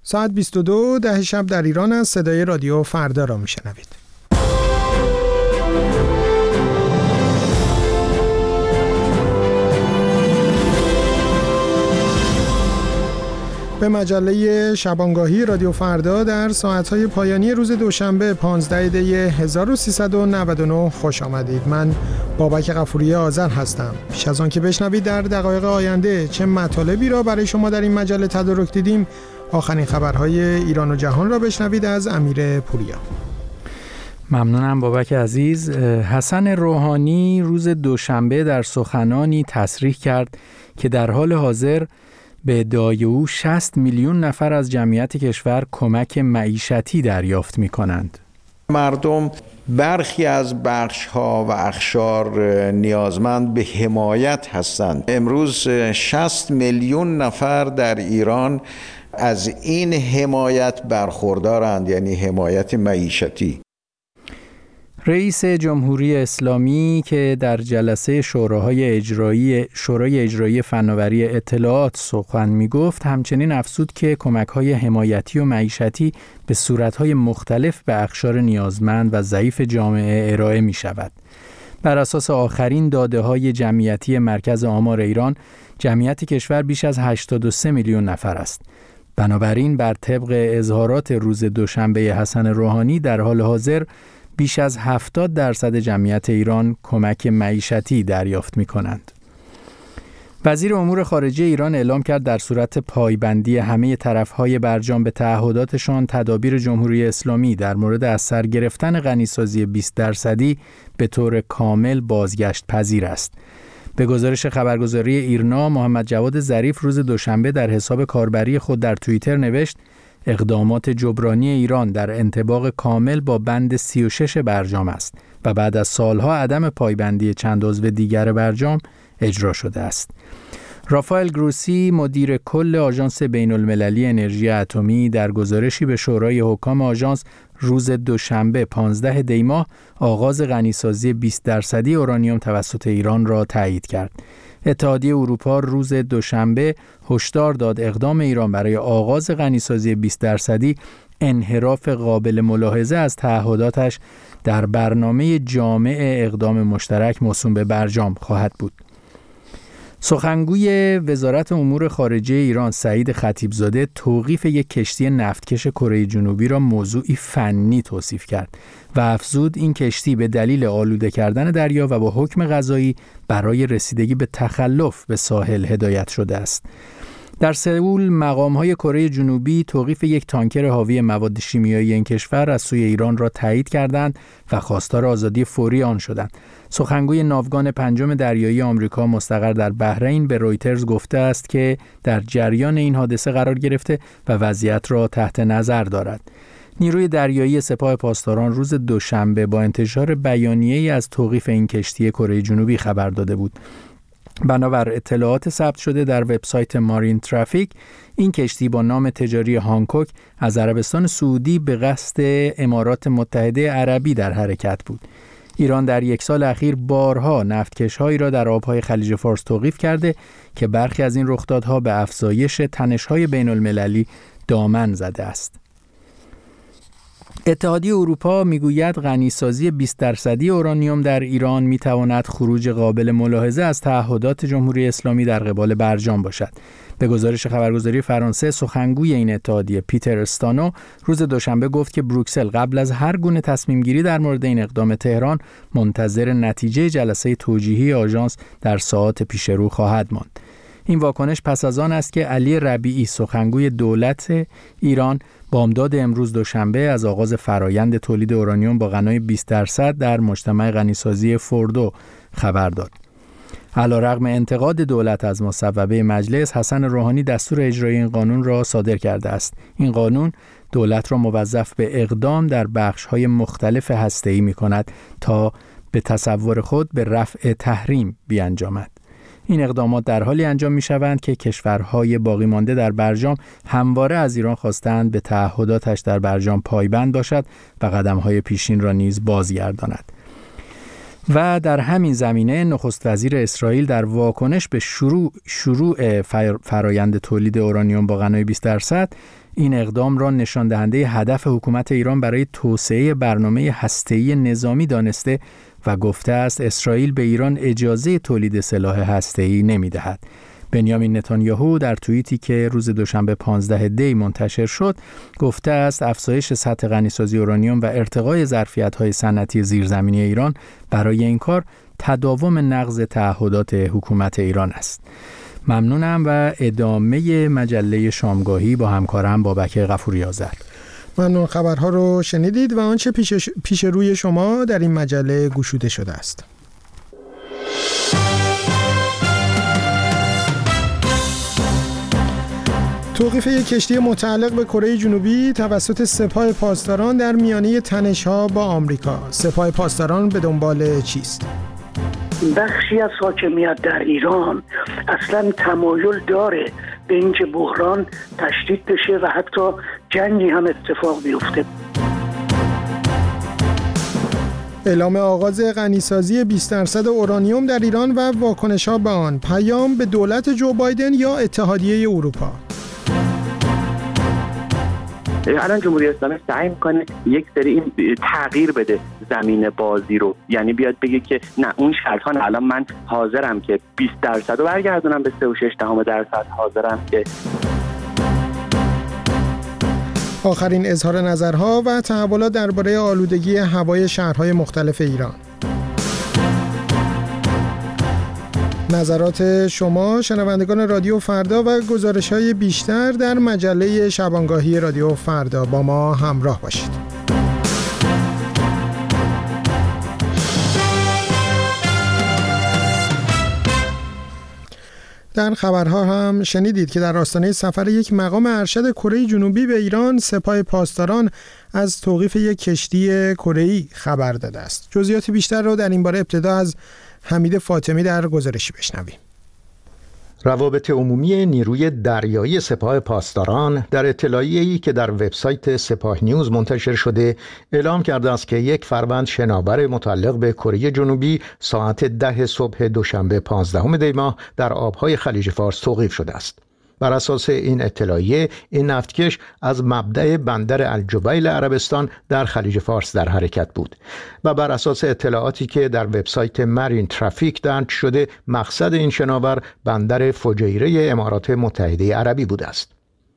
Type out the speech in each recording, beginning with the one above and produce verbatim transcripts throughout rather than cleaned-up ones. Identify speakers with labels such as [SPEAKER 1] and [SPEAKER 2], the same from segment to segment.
[SPEAKER 1] ساعت بیست و دو ده شب در ایران است. صدای رادیو فردا را میشنوید. به مجله شبانگاهی رادیو فردا در ساعت‌های پایانی روز دوشنبه پانزده دی هزار و سیصد و نود و نه خوش آمدید. من بابک غفوری آذر هستم. پیش از آن که بشنوید در دقایق آینده چه مطالبی را برای شما در این مجله تدارک دیدیم، آخرین خبرهای ایران و جهان را بشنوید از امیر پوریا.
[SPEAKER 2] ممنونم بابک عزیز. حسن روحانی روز دوشنبه در سخنانی تصریح کرد که در حال حاضر به ادعای او شصت میلیون نفر از جمعیت کشور کمک معیشتی دریافت می کنند.
[SPEAKER 3] مردم برخی از بخش‌ها و اقشار نیازمند به حمایت هستند. امروز شصت میلیون نفر در ایران از این حمایت برخوردارند، یعنی حمایت معیشتی.
[SPEAKER 2] رئیس جمهوری اسلامی که در جلسه شوراهای اجرایی شورای اجرایی فناوری اطلاعات سخن می‌گفت، همچنین افزود که کمک‌های حمایتی و معیشتی به صورت‌های مختلف به اقشار نیازمند و ضعیف جامعه ارائه می‌شود. بر اساس آخرین داده‌های جمعیتی مرکز آمار ایران، جمعیت کشور بیش از هشتاد و سه میلیون نفر است. بنابراین بر طبق اظهارات روز دوشنبه حسن روحانی در حال حاضر بیش از هفتاد درصد جمعیت ایران کمک معیشتی دریافت می کنند. وزیر امور خارجه ایران اعلام کرد در صورت پایبندی همه طرف‌های برجام به تعهداتشان، تدابیر جمهوری اسلامی در مورد از سر گرفتن غنیسازی بیست درصدی به طور کامل بازگشت پذیر است. به گزارش خبرگزاری ایرنا، محمد جواد ظریف روز دوشنبه در حساب کاربری خود در توییتر نوشت: اقدامات جبرانی ایران در انطباق کامل با بند سی و شش برجام است و بعد از سالها عدم پایبندی چند عضو دیگر برجام اجرا شده است. رافائل گروسی، مدیر کل آژانس بین المللی انرژی اتمی، در گزارشی به شورای حکام آژانس روز دوشنبه پانزده دی ماه آغاز غنیسازی بیست درصدی اورانیوم توسط ایران را تایید کرد. اتحادیه اروپا روز دوشنبه هشدار داد اقدام ایران برای آغاز غنیسازی بیست درصدی انحراف قابل ملاحظه از تعهداتش در برنامه جامع اقدام مشترک موسوم به برجام خواهد بود. سخنگوی وزارت امور خارجه ایران سعید خطیبزاده توقیف یک کشتی نفتکش کره جنوبی را موضوعی فنی توصیف کرد و افزود این کشتی به دلیل آلوده کردن دریا و با حکم قضایی برای رسیدگی به تخلف به ساحل هدایت شده است. در سئول مقام‌های کره جنوبی توقیف یک تانکر حاوی مواد شیمیایی این کشور از سوی ایران را تایید کردند و خواستار آزادی فوری آن شدند. سخنگوی ناوگان پنجم دریایی آمریکا مستقر در بحرین به رویترز گفته است که در جریان این حادثه قرار گرفته و وضعیت را تحت نظر دارد. نیروی دریایی سپاه پاسداران روز دوشنبه با انتشار بیانیه‌ای از توقیف این کشتی کره جنوبی خبر داده بود. بنابر اطلاعات ثبت شده در وبسایت مارین ترافیک، این کشتی با نام تجاری هانکوک از عربستان سعودی به قصد امارات متحده عربی در حرکت بود. ایران در یک سال اخیر بارها نفتکش‌هایی را در آب‌های خلیج فارس توقیف کرده که برخی از این رخدادها به افزایش تنش‌های بین‌المللی دامن زده است. اتحادیه اروپا میگوید غنیسازی بیست درصدی اورانیوم در ایران میتواند خروج قابل ملاحظه از تعهدات جمهوری اسلامی در قبال برجام باشد. به گزارش خبرگزاری فرانسه، سخنگوی این اتحادیه پیتر استانو روز دوشنبه گفت که بروکسل قبل از هر گونه تصمیم گیری در مورد این اقدام تهران منتظر نتیجه جلسه توجیهی آژانس در ساعات پیش رو خواهد ماند. این واکنش پس از آن است که علی ربیعی، سخنگوی دولت ایران، بامداد امروز دوشنبه از آغاز فرایند تولید اورانیوم با غنای بیست درصد در مجتمع غنیسازی فوردو خبر داد. علیرغم انتقاد دولت از مصوبه مجلس، حسن روحانی دستور اجرایی این قانون را صادر کرده است. این قانون دولت را موظف به اقدام در بخش‌های مختلف هسته‌ای می‌کند تا به تصور خود به رفع تحریم بیانجامد. این اقدامات در حالی انجام می‌شوند که کشورهای باقی مانده در برجام همواره از ایران خواستند به تعهداتش در برجام پایبند باشد و قدم‌های پیشین را نیز بازگرداند. و در همین زمینه نخست وزیر اسرائیل در واکنش به شروع شروع فرایند تولید اورانیوم با غنای بیست درصد این اقدام را نشان دهنده هدف حکومت ایران برای توسعه برنامه هسته‌ای نظامی دانسته و گفته است اسرائیل به ایران اجازه تولید سلاح هسته‌ای نمی‌دهد. بنیامین نتانیاهو در توییتی که روز دوشنبه پانزده دی منتشر شد گفته است افزایش سطح غنیسازی اورانیوم و ارتقای ظرفیت‌های صنعتی زیرزمینی ایران برای این کار تداوم نقض تعهدات حکومت ایران است. ممنونم و ادامه مجله شامگاهی با همکارم بابک غفوری آذر.
[SPEAKER 1] ممنون. خبرها رو شنیدید و آنچه پیش, پیش روی شما در این مجله گشوده شده است. توقیف یک کشتی متعلق به کره جنوبی توسط سپاه پاسداران در میانه تنش‌ها با آمریکا. سپاه پاسداران به دنبال چیست؟
[SPEAKER 4] بخشی از حاکمیت در ایران اصلا تمایل داره به اینکه بحران تشدید بشه و حتی جنگی هم اتفاق بیفته.
[SPEAKER 1] اعلام آغاز غنیسازی بیست درصد اورانیوم در ایران و واکنش‌ها به آن، پیام به دولت جو بایدن یا اتحادیه اروپا؟
[SPEAKER 5] الان جمهوری اسلامی سعی میکنه یک سری این تغییر بده زمین بازی رو، یعنی بیاد بگه که نه اون شرطان الان من حاضرم که بیست درصد رو برگردونم به سه و شش دهم درصد، حاضرم که
[SPEAKER 1] آخرین اظهار نظرها و تحولات درباره آلودگی هوای شهرهای مختلف ایران. نظرات شما شنوندگان رادیو فردا و گزارش‌های بیشتر در مجله شبانگاهی رادیو فردا. با ما همراه باشید. در خبرها هم شنیدید که در آستانه سفر یک مقام ارشد کره جنوبی به ایران، سپاه پاسداران از توقیف یک کشتی کره‌ای خبر داده است. جزئیات بیشتر را در این باره ابتدا از حمید فاطمی در گزارشی بشنویم.
[SPEAKER 6] روابط عمومی نیروی دریایی سپاه پاسداران در اطلاعیه‌ای که در وبسایت سپاه نیوز منتشر شده اعلام کرده است که یک فروند شناور متعلق به کره جنوبی ساعت ده صبح دوشنبه پانزدهم دی ماه در آبهای خلیج فارس توقیف شده است. بر اساس این اطلاعیه این نفتکش از مبدأ بندر الجبیل عربستان در خلیج فارس در حرکت بود و بر اساس اطلاعاتی که در وبسایت مارین ترافیک درج شده مقصد این شناور بندر فجیره امارات متحده عربی بوده است.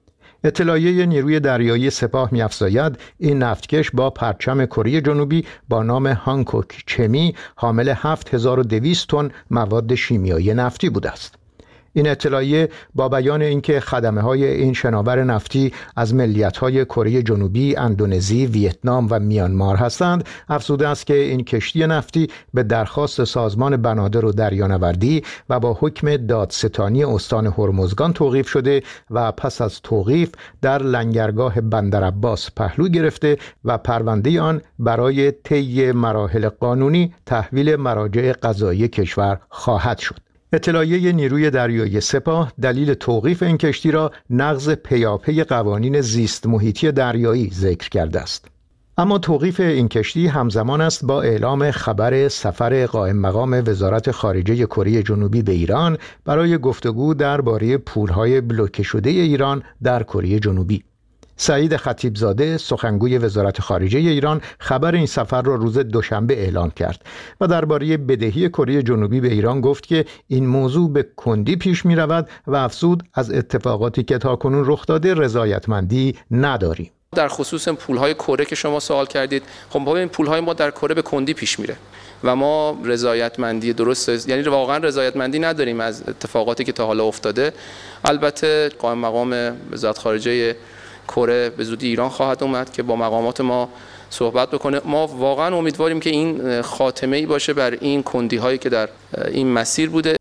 [SPEAKER 6] اطلاعیه نیروی دریایی سپاه می‌افزاید این نفتکش با پرچم کره جنوبی با نام هانکوک چمی حامل هفت هزار و دویست تن مواد شیمیایی نفتی بوده است. این اطلاعیه با بیان اینکه خدمه‌های این شناور نفتی از ملیت‌های کره جنوبی، اندونزی، ویتنام و میانمار هستند، افزوده است که این کشتی نفتی به درخواست سازمان بنادر و دریانوردی و با حکم دادستانی استان هرمزگان توقیف شده و پس از توقیف در لنگرگاه بندرعباس پهلو گرفته و پرونده آن برای طی مراحل قانونی تحویل مراجع قضایی کشور خواهد شد. اطلاعیه نیروی دریایی سپاه دلیل توقیف این کشتی را نقض پیاپی قوانین زیست محیطی دریایی ذکر کرده است. اما توقیف این کشتی همزمان است با اعلام خبر سفر قائم مقام وزارت خارجه کره جنوبی به ایران برای گفتگو درباره پولهای بلوکه شده ایران در کره جنوبی. سعید خطیبزاده سخنگوی وزارت خارجه ایران خبر این سفر را روز دوشنبه اعلام کرد و درباره بدهی کره جنوبی به ایران گفت که این موضوع به کندی پیش می رود و افزود از اتفاقاتی که تاکنون رخ داده رضایتمندی نداریم.
[SPEAKER 7] در خصوص پولهای کره که شما سوال کردید، خب ببین پولهای ما در کره به کندی پیش میره و ما رضایتمندی درست، یعنی واقعا رضایتمندی نداریم از اتفاقاتی که تا حالا افتاده. البته قائم مقام وزارت خارجه کره به زودی ایران خواهد اومد که با مقامات ما صحبت بکنه. ما واقعا امیدواریم که این خاتمه‌ای باشه بر این کندی‌هایی که در این مسیر بوده.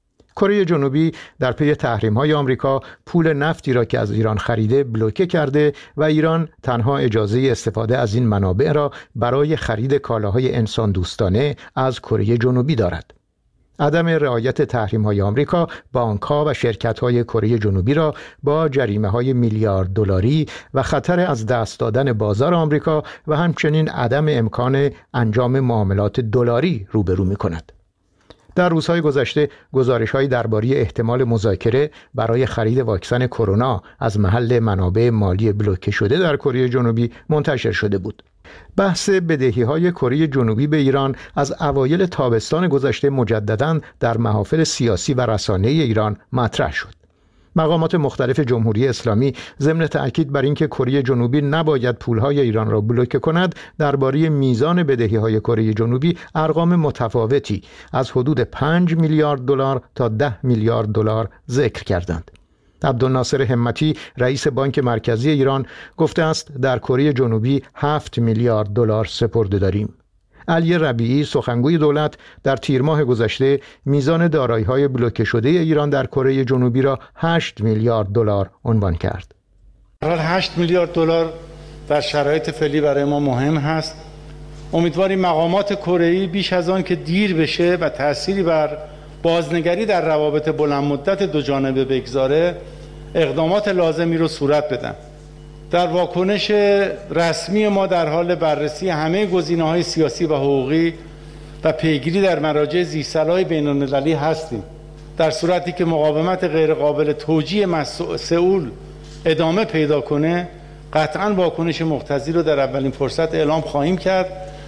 [SPEAKER 6] کره جنوبی در پی تحریم‌های آمریکا پول نفتی را که از ایران خریده بلوکه کرده و ایران تنها اجازه استفاده از این منابع را برای خرید کالاهای انسان دوستانه از کره جنوبی دارد. عدم رعایت تحریم‌های آمریکا بانک‌ها و شرکت‌های کره جنوبی را با جریمه‌های میلیارد دلاری و خطر از دست دادن بازار آمریکا و همچنین عدم امکان انجام معاملات دلاری روبرو می‌کند. در روزهای گذشته گزارش‌هایی درباره احتمال مذاکره برای خرید واکسن کرونا از محل منابع مالی بلوکه شده در کره جنوبی منتشر شده بود. بحث بدهی‌های کره جنوبی به ایران از اوایل تابستان گذشته مجدداً در محافل سیاسی و رسانه‌ای ایران مطرح شد. مقامات مختلف جمهوری اسلامی ضمن تأکید بر اینکه کره جنوبی نباید پولهای ایران را بلوکه کند، درباره میزان بدهی‌های کره جنوبی ارقام متفاوتی از حدود پنج میلیارد دلار تا ده میلیارد دلار ذکر کردند. عبدالناصر همتی رئیس بانک مرکزی ایران گفته است در کره جنوبی هفت میلیارد دلار سپرده داریم. علی ربیعی سخنگوی دولت در تیر ماه گذشته میزان دارایی‌های بلوکه شده ایران در کره جنوبی را هشت میلیارد دلار عنوان کرد.
[SPEAKER 8] حال هشت میلیارد دلار در شرایط فعلی برای ما مهم هست. امیدواریم مقامات کره‌ای بیش از آن که دیر بشه و تأثیری بر بازنگری در روابط بلند مدت دو جانبه بگذاره، اقدامات لازمی رو صورت بدن. در واکنش رسمی ما در حال بررسی همه گزینه‌های سیاسی و حقوقی و پیگیری در مراجع ذی‌صلاح بین‌المللی هستیم. در صورتی که مقاومت غیرقابل توجیه مسئول ادامه پیدا کنه، قطعاً واکنش مقتضی رو در اولین فرصت اعلام خواهیم کرد.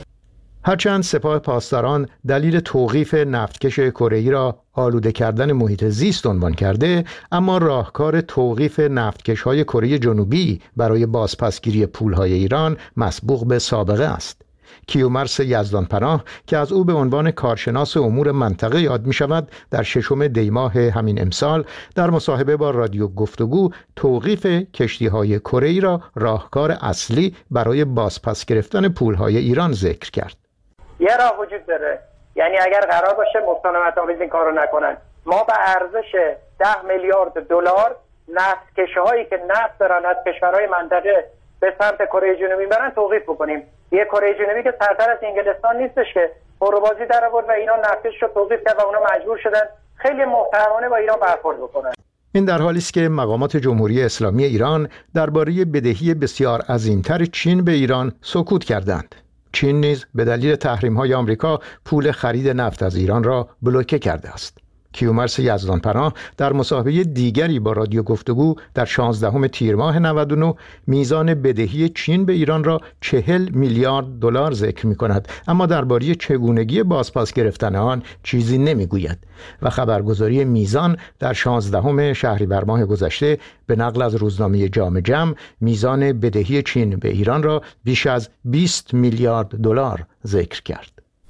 [SPEAKER 6] هرچند سپاه پاسداران دلیل توقیف نفتکش کره‌ای را آلوده کردن محیط زیست عنوان کرده، اما راهکار توقیف نفتکش‌های کره جنوبی برای بازپسگیری پول‌های ایران مسبوق به سابقه است. کیومرث یزدانپناه که از او به عنوان کارشناس امور منطقه یاد می شود، در ششم دی ماه همین امسال در مصاحبه با رادیو گفتگو توقیف کشتی‌های کره‌ای را راهکار اصلی برای بازپس گرفتن پول‌های ایران ذکر کرد.
[SPEAKER 9] یه راه وجود داره، یعنی اگر قرار باشه مسالمت آمیز این کارو نکنن، ما به ارزش ده میلیارد دلار نفتکش‌هایی که نفت دارن از کشورهای منطقه به سمت کره جنوبی برن توقیف بکنیم. یه کره جنوبی که سرتر از انگلستان نیستش که پروبازی در آورد و اینا نفتکش رو توقیف کرد و اونا مجبور شدن خیلی محترمانه با ایران برخورد بکنن.
[SPEAKER 6] این در حالی است که مقامات جمهوری اسلامی ایران درباره بدهی بسیار عظیمتر چین به ایران سکوت کردند. چین نیز به دلیل تحریم‌های آمریکا پول خرید نفت از ایران را بلوکه کرده است. کیومرث یزدانپناه در مصاحبه دیگری با رادیو گفتگو در شانزدهم تیر ماه نود و نه میزان بدهی چین به ایران را چهل میلیارد دلار ذکر می‌کند، اما درباره چگونگی بازپس گرفتن آن چیزی نمی‌گوید و خبرگزاری میزان در شانزدهم شهریور ماه گذشته به نقل از روزنامه جامع جم میزان بدهی چین به ایران را بیش از بیست میلیارد دلار ذکر کرد.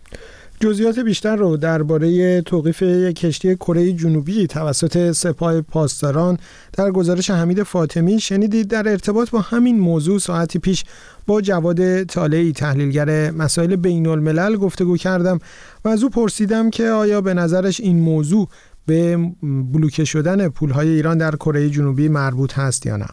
[SPEAKER 1] جزئیات بیشتر رو درباره توقیف یک کشتی کره جنوبی توسط سپاه پاسداران در گزارش حمید فاطمی شنیدید. در ارتباط با همین موضوع ساعتی پیش با جواد طالعی تحلیلگر مسائل بین الملل گفتگو کردم و از او پرسیدم که آیا به نظرش این موضوع به بلوکه شدن پولهای ایران در کره جنوبی مربوط هست یا نه.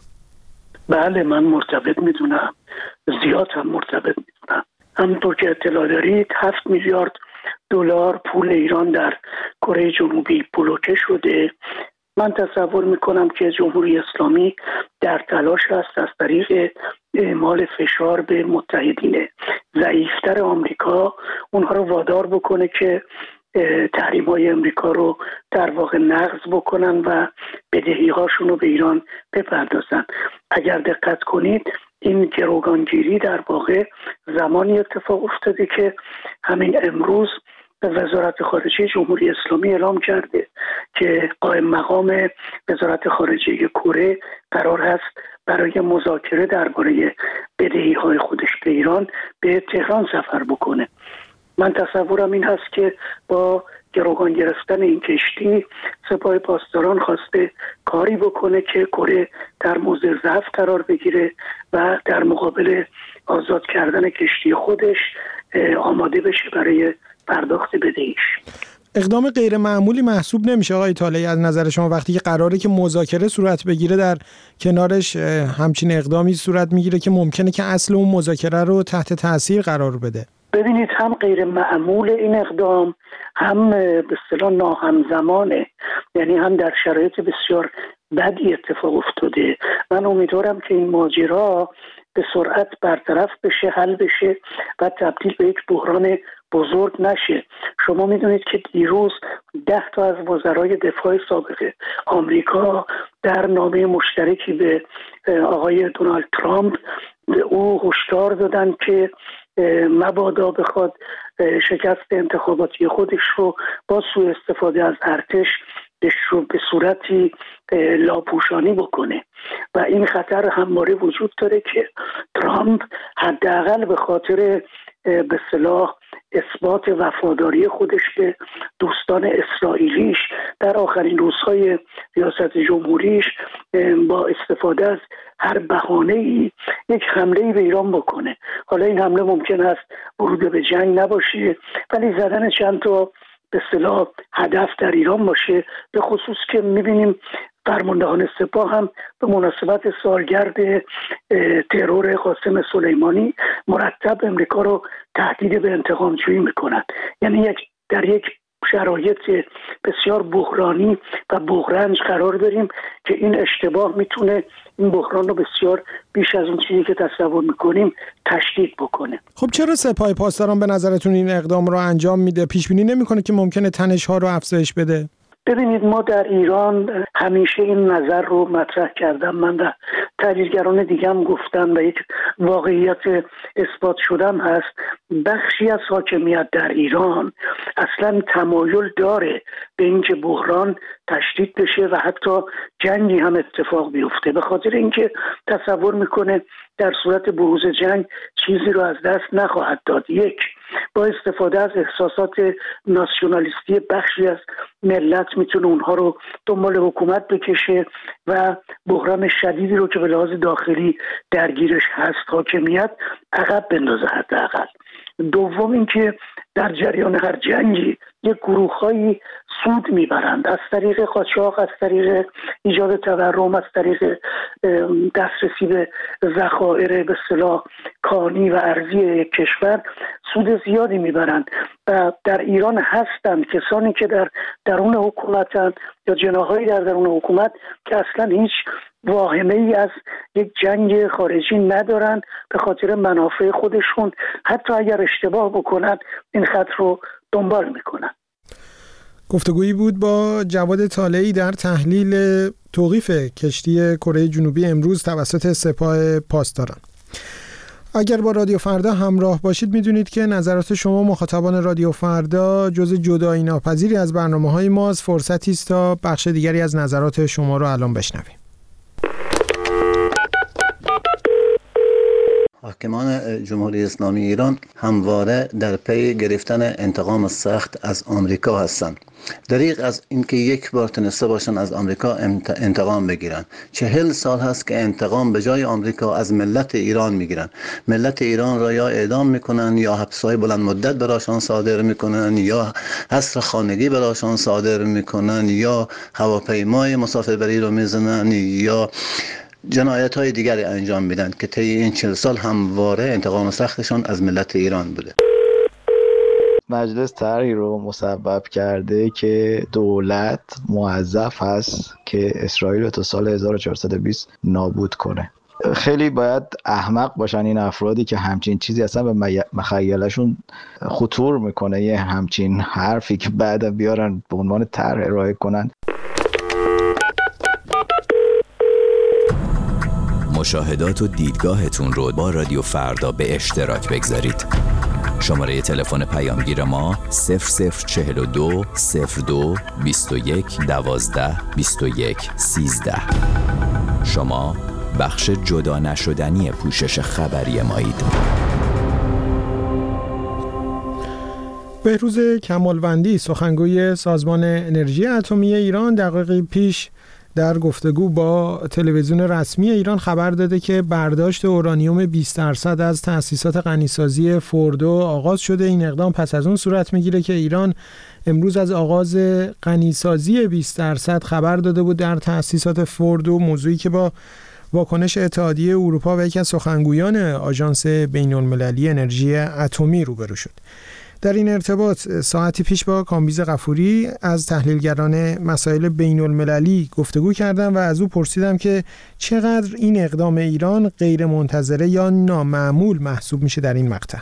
[SPEAKER 4] بله، من مرتبط میدونم، زیاد هم مرتبط میدونم. همونطور که اطلاع دارید هفت میلیارد دلار پول ایران در کره جنوبی بلوکه شده. من تصور میکنم که جمهوری اسلامی در تلاش است از طریق اعمال فشار به متحدین ضعیفتر آمریکا اونها رو وادار بکنه که تحریم های امریکا رو در واقع نقض بکنن و بدهی هاشون رو به ایران بپردازن. اگر دقت کنید این گروگانگیری در واقع زمانی اتفاق افتاده که همین امروز وزارت خارجه جمهوری اسلامی اعلام کرده که قائم مقام وزارت خارجه کره قرار هست برای مذاکره درباره بدهی های خودش به ایران به تهران سفر بکنه. من تصورم این هست که با گروگان گرفتن این کشتی سپاه پاسداران خواسته کاری بکنه که کره در موضع ضعف قرار بگیره و در مقابل آزاد کردن کشتی خودش آماده بشه برای پرداخت بدهیش.
[SPEAKER 1] اقدام غیر معمولی محسوب نمیشه آقای طالعی از نظر شما وقتی که قراره که مذاکره صورت بگیره در کنارش همچین اقدامی صورت میگیره که ممکنه که اصل اون مذاکره رو تحت تاثیر قرار بده؟
[SPEAKER 4] ببینید هم غیر معمول این اقدام، هم به اصطلاح ناهمزمانه، یعنی هم در شرایط بسیار بدی اتفاق افتاده. من امیدوارم که این ماجرا به سرعت برطرف بشه، حل بشه و تبدیل به یک بحران بزرگ نشه. شما میدونید که دیروز ده تا از وزرای دفاع سابق آمریکا در نامه مشترکی به آقای دونالد ترامپ او هشدار دادن که مبادا بخواد شکست انتخاباتی خودش رو با سوء استفاده از ارتش رو به صورتی لاپوشانی بکنه و این خطر همواره وجود داره که ترامپ حداقل به خاطر به اصطلاح اثبات وفاداری خودش به دوستان اسرائیلیش در آخرین روزهای ریاست جمهوریش با استفاده از هر بهانه‌ای یک حمله‌ای به ایران بکنه. حالا این حمله ممکن است ورود به جنگ نباشه، ولی زدن چند تا به اصطلاح هدف در ایران باشه، به خصوص که می‌بینیم فرماندهان سپاه هم به مناسبت سالگرد ترور قاسم سلیمانی مرتب امریکا رو تهدید به انتقام جویی میکنند. یعنی یک در یک شرایط بسیار بحرانی و بحرانج قرار داریم که این اشتباه میتونه این بحران رو بسیار بیش از اون چیزی که تصور میکنیم تشدید بکنه.
[SPEAKER 1] خب چرا سپاه پاسداران به نظرتون این اقدام رو انجام میده؟ پیش بینی نمیکنه که ممکنه تنش ها رو افزایش بده؟
[SPEAKER 4] ببینید ما در ایران همیشه این نظر رو مطرح کردم، من و تحلیلگران دیگه هم گفتن و یک واقعیت اثبات شدم هست. بخشی از حاکمیت در ایران اصلا تمایل داره به اینکه بحران تشدید بشه و حتی جنگی هم اتفاق بیفته، به خاطر اینکه تصور میکنه در صورت بروز جنگ چیزی رو از دست نخواهد داد. یک، با استفاده از احساسات ناسیونالیستی بخشی از ملت میتونه اونها رو دنبال حکومت بکشه و بحران شدیدی رو که به لحاظ داخلی درگیرش هست حاکمیت عقب بندازه حداقل. دوم اینکه در جریان هر جنگی یک گروه‌هایی سود میبرند از طریق قاچاق، از طریق ایجاد تورم، از طریق دسترسی به ذخایر به اصطلاح کانی و ارزی یک کشور سود زیادی میبرند و در ایران هستند کسانی که در درون حکومتند یا جناحایی در درون حکومت که اصلا هیچ واهمه ای از یک جنگ خارجی ندارن، به خاطر منافع خودشون حتی اگر اشتباه بکنن این خط رو دنبال میکنن.
[SPEAKER 1] گفتگویی بود با جواد طالعی در تحلیل توقیف کشتی کره جنوبی امروز توسط سپاه پاسداران. اگر با رادیو فردا همراه باشید میدونید که نظرات شما مخاطبان رادیو فردا جزء جدایی ناپذیری از برنامه‌های ماست. فرصتی است تا بخش دیگری از نظرات شما رو الان بشنویم.
[SPEAKER 10] حاکمان جمهوری اسلامی ایران همواره در پی گرفتن انتقام سخت از آمریکا هستند. دریغ از اینکه یک بار تونسته باشن از آمریکا انتقام بگیرن. چهل سال هست که انتقام به جای آمریکا از ملت ایران میگیرن. ملت ایران را یا اعدام میکنن یا حبس‌های بلند مدت براشان صادر میکنن یا حصر خانگی براشان صادر میکنن یا هواپیمای مسافربری رو میزنن یا جنایت های دیگری انجام میدن که طی این چهل سال همواره انتقام سختشان از ملت ایران بوده.
[SPEAKER 11] مجلس طرحی رو مسبب کرده که دولت موظف هست که اسرائیل رو تا سال هزار و چهارصد و بیست نابود کنه. خیلی باید احمق باشن این افرادی که همچین چیزی اصلا به مخیلشون خطور میکنه، یه همچین حرفی که بعد بیارن به عنوان طرح ارائه کنن.
[SPEAKER 12] مشاهدات و دیدگاهتون رو با رادیو فردا به اشتراک بگذارید. شماره تلفن پیامگیر ما صفر صفر چهل و دو صفر دو بیست و یک دوازده بیست و یک سیزده. شما بخش جدا نشدنی پوشش خبری مایید.
[SPEAKER 1] بهروز کمالوندی سخنگوی سازمان انرژی اتمی ایران دقایقی پیش در گفتگو با تلویزیون رسمی ایران خبر داده که برداشت اورانیوم بیست درصد از تأسیسات غنیسازی فوردو آغاز شده. این اقدام پس از اون صورت میگیره که ایران امروز از آغاز غنیسازی بیست درصد خبر داده بود در تأسیسات فوردو، موضوعی که با واکنش اتحادیه اروپا و یکی از سخنگویان آژانس بین‌المللی انرژی اتمی روبرو شد. در این ارتباط ساعتی پیش با کامبیز غفوری از تحلیلگران مسائل بین‌المللی گفتگو کردم و از او پرسیدم که چقدر این اقدام ایران غیر منتظره یا نامعمول محسوب میشه در این مقطع.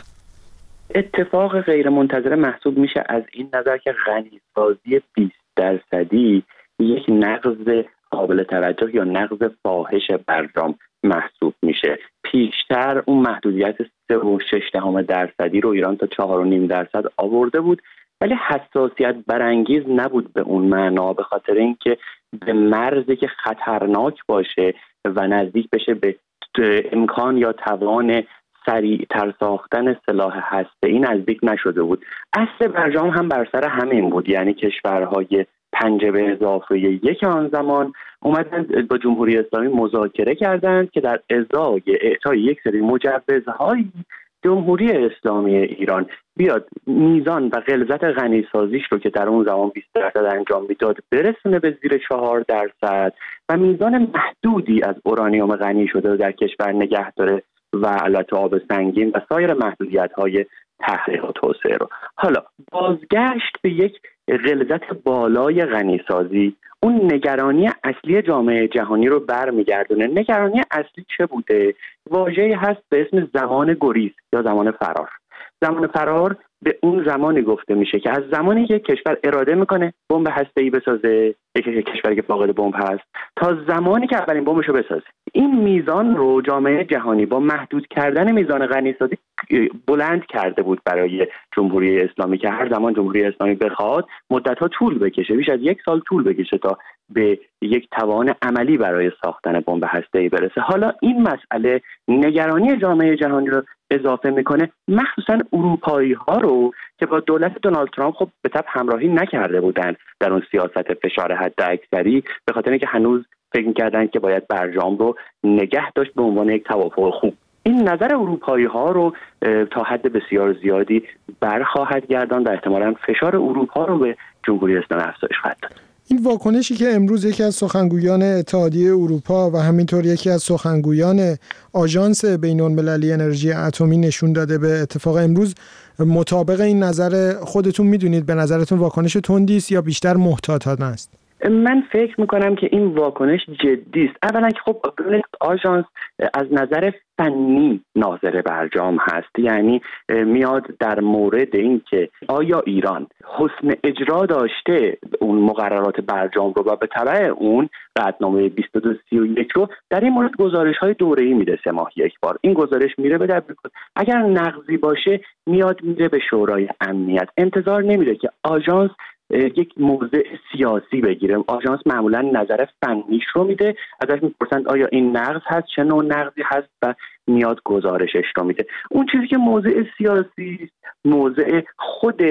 [SPEAKER 5] اتفاق غیر منتظره محسوب میشه از این نظر که غنیسازی بیست درصدی یک نقض قابل توجه یا نقض فاحش برجام محسوب میشه. پیشتر اون محدودیت سه و شش دهم درصدی رو ایران تا چهار و نیم درصد آورده بود، ولی حساسیت برانگیز نبود به اون معنا، به خاطر اینکه به مرزی که خطرناک باشه و نزدیک بشه به امکان یا توان سریعتر ساختن سلاح هسته‌ای نزدیک نشده بود. اصل برجام هم بر سر همین بود، یعنی کشورهای پنجه به اضافه یک آن زمان اومدن با جمهوری اسلامی مذاکره کردند که در ازای اعطای یک سری مجوزهایی جمهوری اسلامی ایران بیاد میزان و غلظت غنیسازیش رو که در اون زمان بیست درصد انجام میداد برسونه به زیر چهار درصد و میزان محدودی از اورانیوم غنی شده در کشور نگه داره و البته آب سنگین و سایر محدودیت‌های تحقیق و توسعه رو. حالا بازگشت به یک غلظت بالای غنیسازی اون نگرانی اصلی جامعه جهانی رو برمیگردونه. نگرانی اصلی چه بوده؟ واژه‌ای هست به اسم زمان گریز یا زمان فرار. زمان فرار به اون زمانی گفته میشه که از زمانی که کشور اراده میکنه بمب هسته‌ای بسازه، یک کشوری که فاقد بمب هست، تا زمانی که اولین بمبش رو بسازه. این میزان رو جامعه جهانی با محدود کردن میزان غنیسازی بلند کرده بود برای جمهوری اسلامی که هر زمان جمهوری اسلامی بخواد مدت‌ها طول بکشه، بیش از یک سال طول بکشه تا به یک توان عملی برای ساختن بمب هسته‌ای برسه. حالا این مسئله نگرانی جامعه جهانی رو اضافه میکنه، مخصوصا اروپایی‌ها رو که با دولت دونالد ترامپ خب به طب همراهی نکرده بودن در اون سیاست فشار حداکثری، به خاطر اینکه هنوز فکر می‌کردن که باید برجام رو نگه داشت به عنوان یک توافق خوب. این نظر اروپایی‌ها رو تا حد بسیار زیادی برخواهد گرداند و احتمالاً فشار اروپا رو به جمهوری اسلامی افزایش خواهد داد.
[SPEAKER 1] این واکنشی که امروز یکی از سخنگویان اتحادیه اروپا و همینطور یکی از سخنگویان آژانس بین‌المللی انرژی اتمی نشون داده به اتفاق امروز، مطابق این نظر خودتون میدونید به نظرتون واکنش تندی است یا بیشتر محتاطانه است؟
[SPEAKER 5] من فکر میکنم که این واکنش جدی است. اولا که خب آژانس از نظر فنی ناظر برجام هست، یعنی میاد در مورد این که آیا ایران حسن اجرا داشته اون مقررات برجام رو و به تبع اون قطعنامه بیست و دو سی و یک رو در این مورد گزارش های دوره‌ای میده، سه ماه یک بار. این گزارش میره به دبیرکل، اگر نقضی باشه میاد میره به شورای امنیت. انتظار نمیره که آژانس یک موضع سیاسی بگیره. آژانس معمولا نظر فنیش رو میده، ازش میپرسند آیا این نقض هست، چه نوع نقضی هست و میاد گزارشش رو میده. اون چیزی که موضع سیاسی موضع خود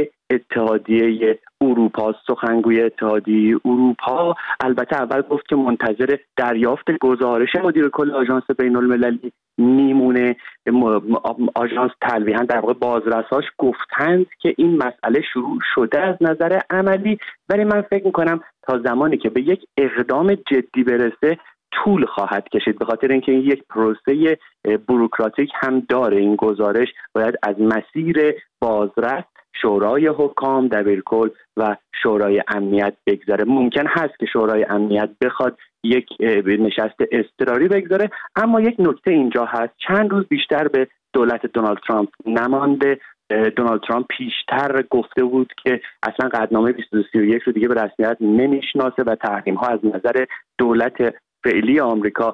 [SPEAKER 5] اتحادیه اروپا، سخنگوی اتحادیه اروپا البته اول گفت که منتظر دریافت گزارش مدیر کل آژانس بین‌المللی میمونه. آژانس تلویحاً در واقع بازرساش گفتند که این مسئله شروع شده از نظر عملی، ولی من فکر میکنم تا زمانی که به یک اقدام جدی برسه طول خواهد کشید، به خاطر اینکه این یک پروسه بوروکراتیک هم داره. این گزارش باید از مسیر بازرس، شورای حکام، دبیرکل و شورای امنیت بگذره. ممکن هست که شورای امنیت بخواد یک نشست اضطراری بگذاره، اما یک نکته اینجا هست، چند روز بیشتر به دولت دونالد ترامپ نمانده. دونالد ترامپ پیشتر گفته بود که اصلا قطعنامه بیست و دو سی و یک رو دیگه به رسمیت نمیشناسه و تحریم ها از نظر دولت فعلی آمریکا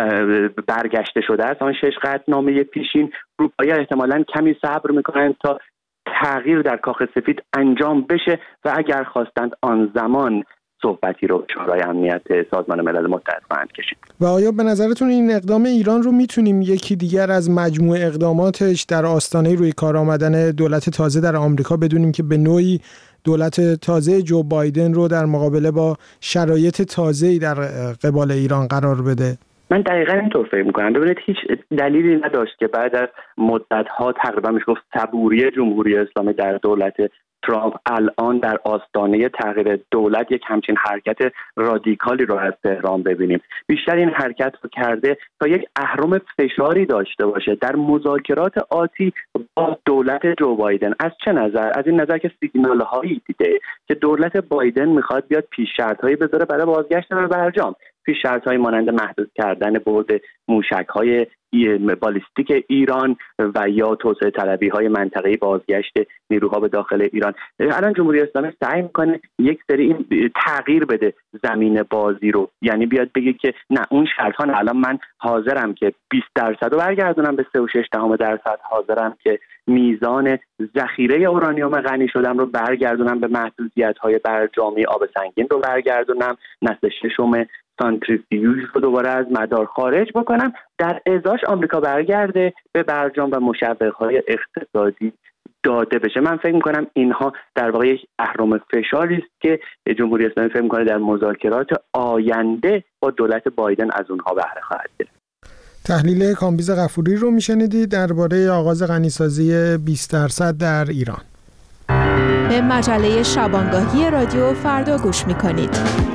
[SPEAKER 5] برگشته شده است. آن شش قطعنامه پیشین، اروپایی احتمالاً کمی صبر میکنند تا تغییر در کاخ سفید انجام بشه و اگر خواستند آن زمان صحبتی رو شورای امنیت سازمان ملل متحد خواهند کشید.
[SPEAKER 1] و آیا به نظرتون این اقدام ایران رو میتونیم یکی دیگر از مجموع اقداماتش در آستانه روی کار آمدن دولت تازه در آمریکا بدونیم که به نوعی دولت تازه جو بایدن رو در مقابله با شرایط تازه‌ای در قبال ایران قرار بده؟
[SPEAKER 5] من دقیقاً اینطور فکر می‌کنم. ببینید هیچ دلیلی نداشت که بعد از مدت‌ها تقریبا میشه گفت صبوری جمهوری اسلامی در دولت ترامپ الان در آستانه تغییر دولت یک همچین حرکت رادیکالی رو از تهران ببینیم. بیشتر این حرکت رو کرده تا یک اهرم فشاری داشته باشه در مذاکرات آتی با دولت جو بایدن. از چه نظر؟ از این نظر که سیگنال هایی دیده که دولت بایدن میخواد بیاد پیش شرط هایی بذاره برای بازگشت به برجام، پیش شرط هایی مانند محدود کردن برد موشک های بالیستیک ایران و یا توسعه طلبی های منطقه‌ای بازگشت نیروها به داخل ایران. الان جمهوری اسلامی سعی میکنه یک سری این تغییر بده زمین بازی رو، یعنی بیاد بگه که نه اون شرط ها، الان من حاضرم که بیست درصد رو برگردونم به سه و شش دهم درصد، حاضرم که میزان ذخیره اورانیوم غنی شدم رو برگردونم به محدودیت های برجامی، آب سنگین رو برگردونم، نسل ششم سانتریفیوژ رو دوباره از مدار خارج بکنم، در ازاش آمریکا برگرده به برجام و مشوق‌های اقتصادی داده بشه. من فکر میکنم اینها در واقع یک اهرم فشاری است که جمهوری اسلامی فکر میکنه در مذاکرات آینده با دولت بایدن از اونها بهره خواهد گرفت.
[SPEAKER 1] تحلیل کامبیز غفوری رو میشنیدید درباره آغاز غنیسازی بیست درصد در ایران.
[SPEAKER 13] به مجله شبانگاهی رادیو فردا گوش میکنید.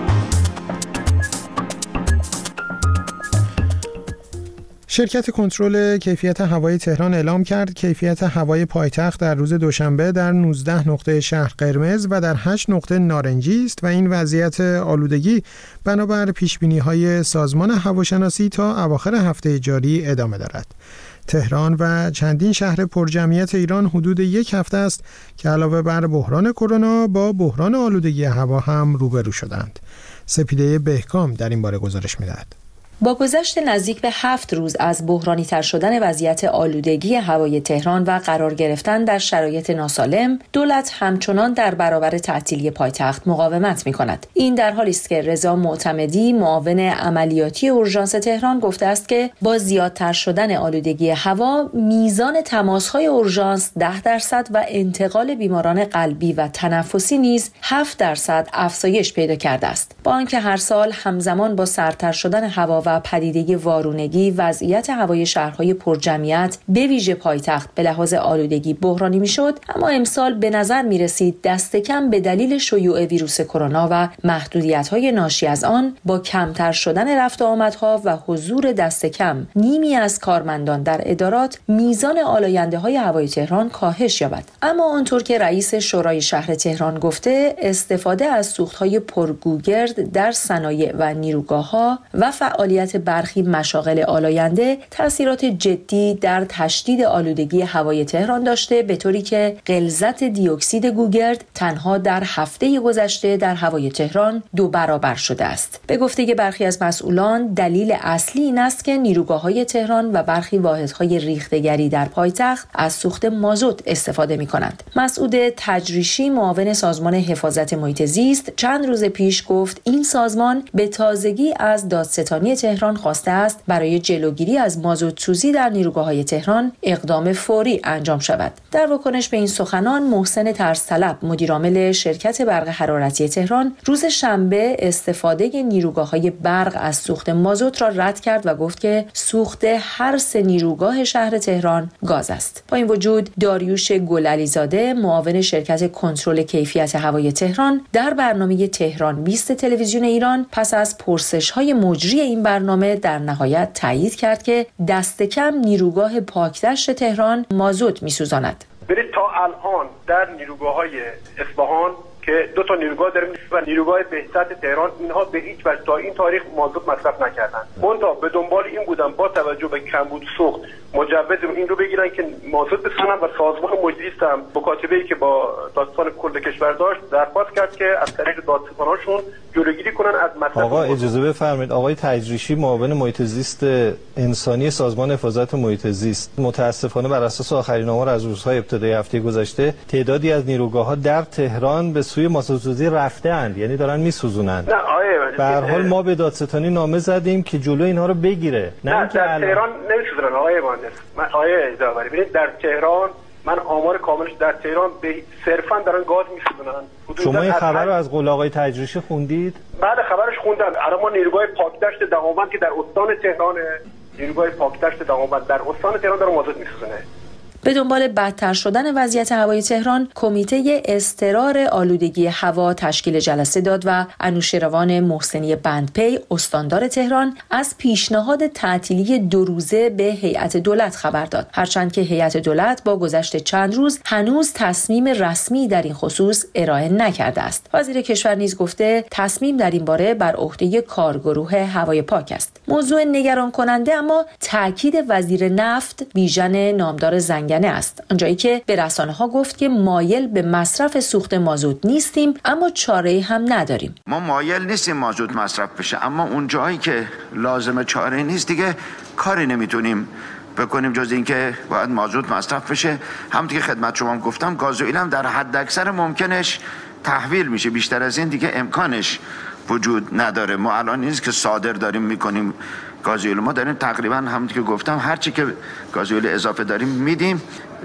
[SPEAKER 1] شرکت کنترل کیفیت هوای تهران اعلام کرد کیفیت هوای پایتخت در روز دوشنبه در نوزده نقطه شهر قرمز و در هشت نقطه نارنجی است و این وضعیت آلودگی بنابر پیشبینی‌های سازمان هواشناسی تا اواخر هفته جاری ادامه دارد. تهران و چندین شهر پرجمعیت ایران حدود یک هفته است که علاوه بر بحران کرونا با بحران آلودگی هوا هم روبرو شدند. سپیده بهکام در این باره گزارش می‌دهد.
[SPEAKER 14] با گذشت نزدیک به هفت روز از بحرانی تر شدن وضعیت آلودگی هوای تهران و قرار گرفتن در شرایط ناسالم، دولت همچنان در برابر تعطیلی پایتخت مقاومت می‌کند. این در حالی است که رضا معتمدی، معاون عملیاتی اورژانس تهران، گفته است که با زیادتر شدن آلودگی هوا، میزان تماس‌های اورژانس ده درصد و انتقال بیماران قلبی و تنفسی نیز هفت درصد افزایش پیدا کرده است. با آنکه هر سال همزمان با سردتر شدن هوا و پدیده وارونگی وضعیت هوای شهرهای پرجمعیت به ویژه پایتخت به لحاظ آلودگی بحرانی میشد، اما امسال به نظر می رسید دست کم به دلیل شیوع ویروس کرونا و محدودیت‌های ناشی از آن با کمتر شدن رفت و آمدها و حضور دست کم نیمی از کارمندان در ادارات، میزان آلاینده‌های هوای تهران کاهش یابد. اما آنطور که رئیس شورای شهر تهران گفته، استفاده از سوخت‌های پرگوگرد در صنایع و نیروگاه‌ها و فعالیت برخی مشاغل آلاینده تأثیرات جدی در تشدید آلودگی هوای تهران داشته، به طوری که غلظت دی اکسید گوگرد تنها در هفته گذشته در هوای تهران دو برابر شده است. به گفته برخی از مسئولان، دلیل اصلی این است که نیروگاه‌های تهران و برخی واحدهای ریخته‌گری در پایتخت از سوخت مازوت استفاده می‌کنند. مسعود تجریشی، معاون سازمان حفاظت محیط زیست، چند روز پیش گفت این سازمان به تازگی از دادستانی تهران خواسته است برای جلوگیری از مازوت سوزی در نیروگاه‌های تهران اقدام فوری انجام شود. در واکنش به این سخنان، محسن طرزطلب، مدیرعامل شرکت برق حرارتی تهران، روز شنبه استفاده نیروگاه‌های برق از سوخت مازوت را رد کرد و گفت که سوخت هر سه نیروگاه شهر تهران گاز است. با این وجود، داریوش گلعلیزاده، معاون شرکت کنترل کیفیت هوای تهران، در برنامه تهران بیست تلویزیون ایران پس از پرسش‌های مجری این برنامه در نهایت تایید کرد که دست کم نیروگاه پاکدشت تهران مازوت می‌سوزاند.
[SPEAKER 15] برید تا الان در نیروگاه‌های اصفهان که دو تا نیروگاه داریم و نیروگاه بهزاد تهران، اینها به هیچ وجه تا این تاریخ مازوت مصرف نکردن. منتها به دنبال این بودن با توجه به کمبود سوخت مجوز این رو بگیرن که مازوت بسازن و سازمان محیط هم مکاتبه‌ای که با دادستان کل کشور داشت درخواست کرد که از طریق دادستاناشون جلوگیری کنن از مصرف.
[SPEAKER 16] آقا اجازه بفرمایید، آقای تجریشی، معاون محیط زیست انسانی سازمان حفاظت محیط زیست، متاسفانه بر اساس آخرین آمار از روزهای ابتدایی هفته گذشته تعدادی از نیروگاه‌ها در تهران به سوی مازوت‌سوزی رفته‌اند، یعنی دارن می‌سوزونن.
[SPEAKER 15] نه آیه
[SPEAKER 16] به هر حال ما به دادستانی نامه زدیم که جلو اینها رو بگیره.
[SPEAKER 15] نه, نه در الان... تهران نمی‌سوزونن آقای مهندس. من آیه اجازه ببینید، در تهران من آمار کاملش در تهران به صرفا دارن گاز می‌سوزونن.
[SPEAKER 16] شما این خبر رو از قول آقای تجریشی خوندید؟
[SPEAKER 15] بعد خبرش خوندم. الان ما نیروگاه پاکدشت دهاوند که در استان تهران، نیروگاه پاکدشت دهاوند در استان تهران داره مازوت می‌سوزونه.
[SPEAKER 14] به دنبال بدتر شدن وضعیت هوای تهران، کمیته اضطرار آلودگی هوا تشکیل جلسه داد و انوشیروان محسنی بندپی استاندار تهران از پیشنهاد تعطیلی دو روزه به هیئت دولت خبر داد، هرچند که هیئت دولت با گذشت چند روز هنوز تصمیم رسمی در این خصوص ارائه نکرده است. وزیر کشور نیز گفته تصمیم در این باره بر عهده کارگروه هوای پاک است. موضوع نگران کننده اما تاکید وزیر نفت بیژن نامدار زنگنه است، آنجایی که به رسانه‌ها گفت که مایل به مصرف سوخت مازوت نیستیم اما چاره‌ای هم نداریم.
[SPEAKER 17] ما مایل نیستیم مازوت مصرف بشه، اما اون جایی که لازمه چاره نیست دیگه کاری نمیتونیم بکنیم جز اینکه باید مازوت مصرف بشه. همونطور که خدمت شما هم گفتم گازوئیل هم در حد اکثر ممکنش تحویل میشه، بیشتر از این دیگه امکانش وجود نداره. ما الان نیست که صادر داریم میکنیم گازوئیل، ما داریم تقریبا همونطور که گفتم هر چی که گازوئیل اضافه داریم میدیم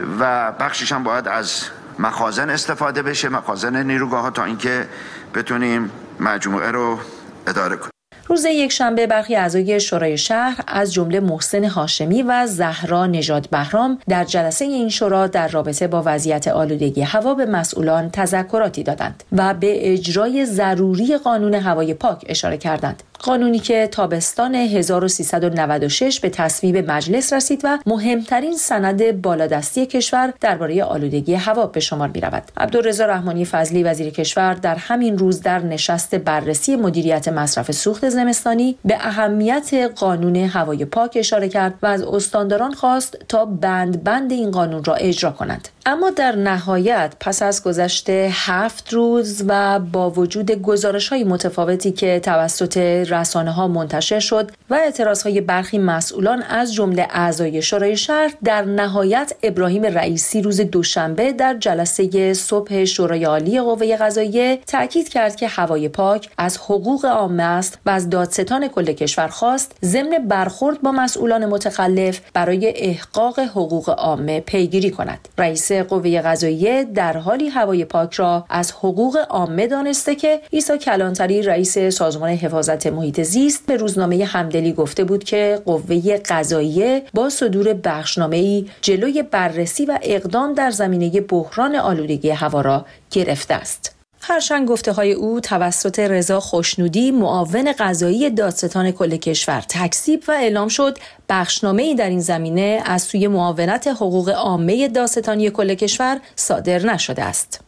[SPEAKER 17] و بخشش هم باید از مخازن استفاده بشه، مخازن نیروگاه ها، تا اینکه بتونیم مجموعه رو اداره کنیم.
[SPEAKER 14] روز یکشنبه برخی اعضای شورای شهر از جمله محسن هاشمی و زهرا نژاد بهرام در جلسه این شورا در رابطه با وضعیت آلودگی هوا به مسئولان تذکراتی دادند و به اجرای ضروری قانون هوای پاک اشاره کردند. قانونی که تابستان هزار و سیصد و نود و شش به تصویب مجلس رسید و مهمترین سند بالادستی کشور درباره آلودگی هوا به شمار می‌رود. عبدالرضا رحمانی فضلی وزیر کشور در همین روز در نشست بررسی مدیریت مصرف سوخت زمستانی به اهمیت قانون هوای پاک اشاره کرد و از استانداران خواست تا بند بند این قانون را اجرا کنند. اما در نهایت پس از گذشت هفت روز و با وجود گزارش‌های متفاوتی که توسط رسانه‌ها منتشر شد و اعتراضهای برخی مسئولان از جمله اعضای شورای شهر، در نهایت ابراهیم رئیسی روز دوشنبه در جلسه صبح شورای عالی قوه قضاییه تاکید کرد که هوای پاک از حقوق عامه است و از دادستان کل کشور خواست ضمن برخورد با مسئولان متخلف برای احقاق حقوق عامه پیگیری کند. رئیس قوه قضاییه در حالی هوای پاک را از حقوق عامه دانسته که عیسی کلانتری رئیس سازمان حفاظت محیط زیست به روزنامه همدلی گفته بود که قوه قضاییه با صدور بخشنامه‌ای جلوی بررسی و اقدام در زمینه بحران آلودگی هوا را گرفته است. هرچند گفته‌های او توسط رضا خوشنودی معاون قضایی دادستان کل کشور تکذیب و اعلام شد، بخشنامه‌ای در این زمینه از سوی معاونت حقوق عامه دادستانی کل کشور صادر نشده است.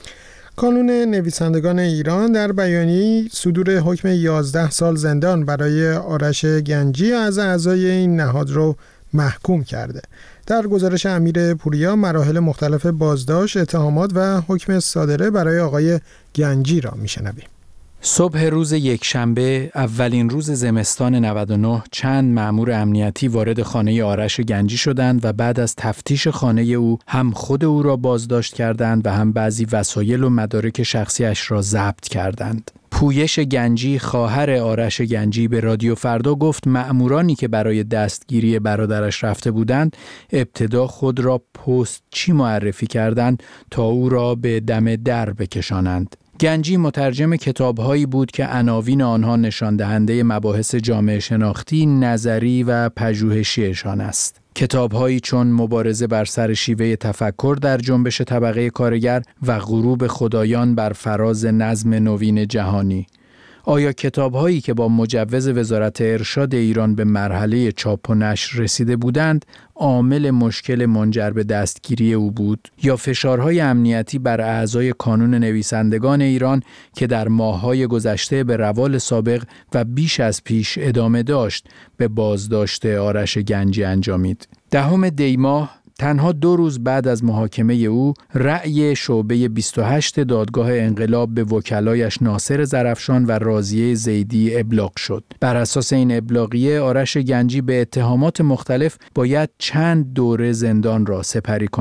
[SPEAKER 1] کانون نویسندگان ایران در بیانیه‌ای صدور حکم یازده سال زندان برای آرش گنجی از اعضای این نهاد رو محکوم کرده. در گزارش امیر پوریا مراحل مختلف بازداشت، اتهامات و حکم صادره برای آقای گنجی را میشنویم.
[SPEAKER 2] صبح روز یکشنبه اولین روز زمستان نود و نه چند مأمور امنیتی وارد خانه آرش گنجی شدند و بعد از تفتیش خانه او هم خود او را بازداشت کردند و هم بعضی وسایل و مدارک شخصیش را ضبط کردند. پویش گنجی خواهر آرش گنجی به رادیو فردا گفت مأمورانی که برای دستگیری برادرش رفته بودند ابتدا خود را پست چی معرفی کردند تا او را به دم در بکشانند. گنجی مترجم کتاب‌هایی بود که عناوین آنها نشان دهنده مباحث جامعه شناختی، نظری و پژوهشیشان است. کتاب‌هایی چون مبارزه بر سر شیوه تفکر در جنبش طبقه کارگر و غروب خدایان بر فراز نظم نوین جهانی. آیا کتاب‌هایی که با مجوز وزارت ارشاد ایران به مرحله چاپ و نشر رسیده بودند عامل مشکل منجر به دستگیری او بود یا فشارهای امنیتی بر اعضای کانون نویسندگان ایران که در ماه‌های گذشته به روال سابق و بیش از پیش ادامه داشت به بازداشت آرش گنجی انجامید؟ دهم دی ماه تنها دو روز بعد از محاکمه او، رأی شعبه بیست و هشت دادگاه انقلاب به وکلایش ناصر زرفشان و راضیه زیدی ابلاغ شد. بر اساس این ابلاغیه آرش گنجی به اتهامات مختلف باید چند دوره زندان را سپری کند.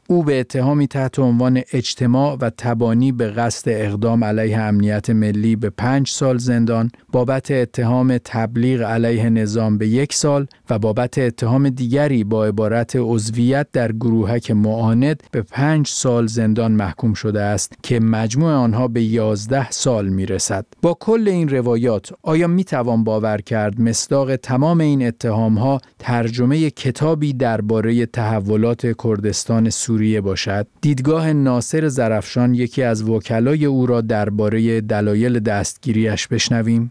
[SPEAKER 2] او به اتهامی تحت عنوان اجتماع و تبانی به قصد اقدام علیه امنیت ملی به پنج سال زندان، بابت اتهام تبلیغ علیه نظام به یک سال و بابت اتهام دیگری با عبارت عضویت در گروهک معاند به پنج سال زندان محکوم شده است که مجموع آنها به یازده سال میرسد. با کل این روایات آیا میتوان باور کرد مصداق تمام این اتهامها ترجمه کتابی درباره تحولات کردستان سوریه باشد؟ دیدگاه ناصر زرافشان، یکی از وکلای او را درباره دلایل دستگیریش بشنویم.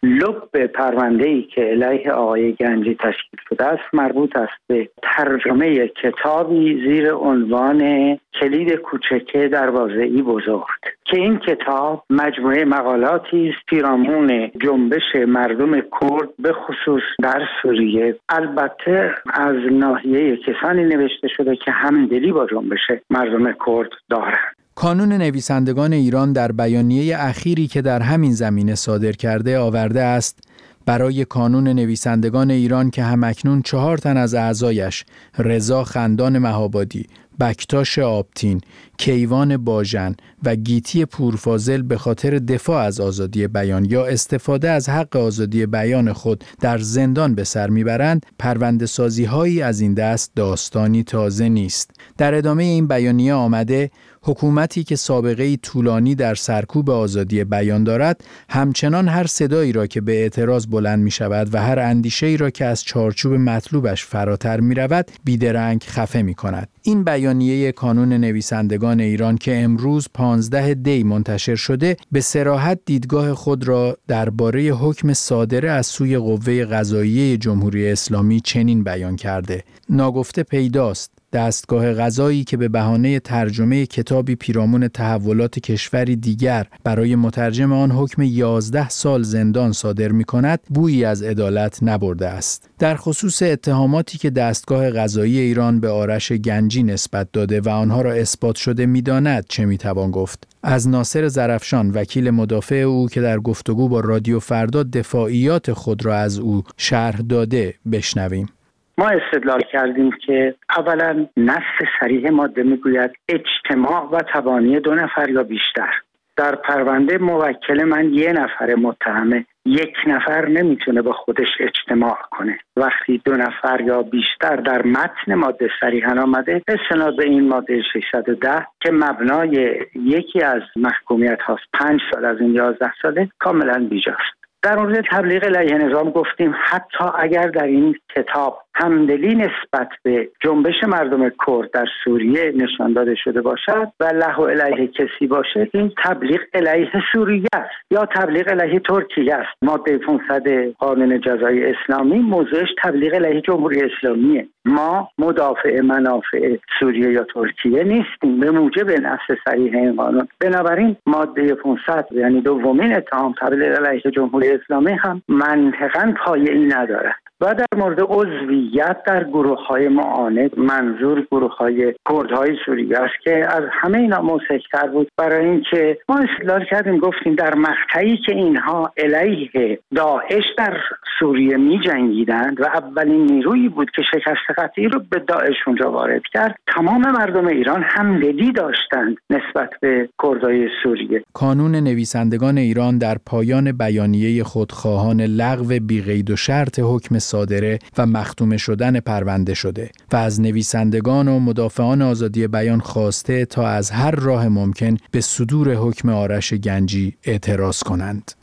[SPEAKER 18] لب پرونده‌ای که علیه آقای گنجی تشکیل شده است مربوط است به ترجمه کتابی زیر عنوان کلید کوچکه دروازه‌ای بزرگ که این کتاب مجموعه مقالاتی است پیرامون جنبش مردم کرد به خصوص در سوریه، البته از ناحیه کسانی نوشته شده که همدلی با جنبش مردم کرد دارند.
[SPEAKER 2] کانون نویسندگان ایران در بیانیه اخیری که در همین زمینه صادر کرده آورده است برای کانون نویسندگان ایران که همکنون چهار تن از اعضایش رضا خندان مهابادی، بکتاش آبتین، کیوان باژن و گیتی پورفاضل به خاطر دفاع از آزادی بیان یا استفاده از حق آزادی بیان خود در زندان به سر میبرند، پرونده سازی هایی از این دست داستانی تازه نیست. در ادامه این بیانیه آمده حکومتی که سابقه طولانی در سرکوب آزادی بیان دارد، همچنان هر صدایی را که به اعتراض بلند می شود و هر اندیشه‌ای را که از چارچوب مطلوبش فراتر می رود، بیدرنگ خفه می کند. این بیانیه کانون نویسندگان ایران که امروز پانزده دی منتشر شده، به صراحت دیدگاه خود را درباره حکم صادره از سوی قوه قضاییه جمهوری اسلامی چنین بیان کرده: ناگفته پیداست دستگاه قضایی که به بهانه ترجمه کتابی پیرامون تحولات کشوری دیگر برای مترجم آن حکم یازده سال زندان صادر می کند، بویی از عدالت نبرده است. در خصوص اتهاماتی که دستگاه قضایی ایران به آرش گنجی نسبت داده و آنها را اثبات شده می داند چه می توان گفت؟ از ناصر زرافشان، وکیل مدافع او که در گفتگو با رادیو فردا دفاعیات خود را از او شرح داده بشنویم.
[SPEAKER 18] ما استدلال کردیم که اولا نص صریح ماده میگوید اجتماع و تبانی دو نفر یا بیشتر. در پرونده موکل من یه نفر متهمه، یک نفر نمیتونه با خودش اجتماع کنه. وقتی دو نفر یا بیشتر در متن ماده صریحاً آمده، استناد به این ماده ششصد و ده که مبنای یکی از محکومیت هاست پنج سال از این یازده ساله، کاملا بیجاست. در مورد تبلیغ علیه نظام گفتیم حتی اگر در این کتاب همدلی نسبت به جنبش مردم کرد در سوریه نشان داده شده باشد و له علیه کسی باشه، این تبلیغ علیه سوریه است یا تبلیغ علیه ترکیه است. ماده پانصد قانون جزایی اسلامی موضوعش تبلیغ علیه جمهوری اسلامیه. ما مدافع منافع سوریه یا ترکیه نیستیم به موجب نص صریح این قانون. بنابراین ماده پانصد یعنی دومین اتهام تبلیغ علیه جمهوری اسلامی هم منطقاً پایه‌ای ندارد. و در مورد عضویت در گروه‌های معاند، منظور گروه‌های کردهای سوریه است که از همه اینا موثق‌تر بود، برای اینکه ما استدلال کردیم گفتیم در مقطعی که اینها علیه داعش در سوریه می‌جنگیدند و اولین نیرویی بود که شکست قطعی رو به داعش اونجا وارد کرد، تمام مردم ایران همدلی داشتند نسبت به کردهای سوریه.
[SPEAKER 2] کانون نویسندگان ایران در پایان بیانیه خود خواهان لغو بی‌قید و شرط حکم صادره و مختوم شدن پرونده شده و از نویسندگان و مدافعان آزادی بیان خواسته تا از هر راه ممکن به صدور حکم آرش گنجی اعتراض کنند.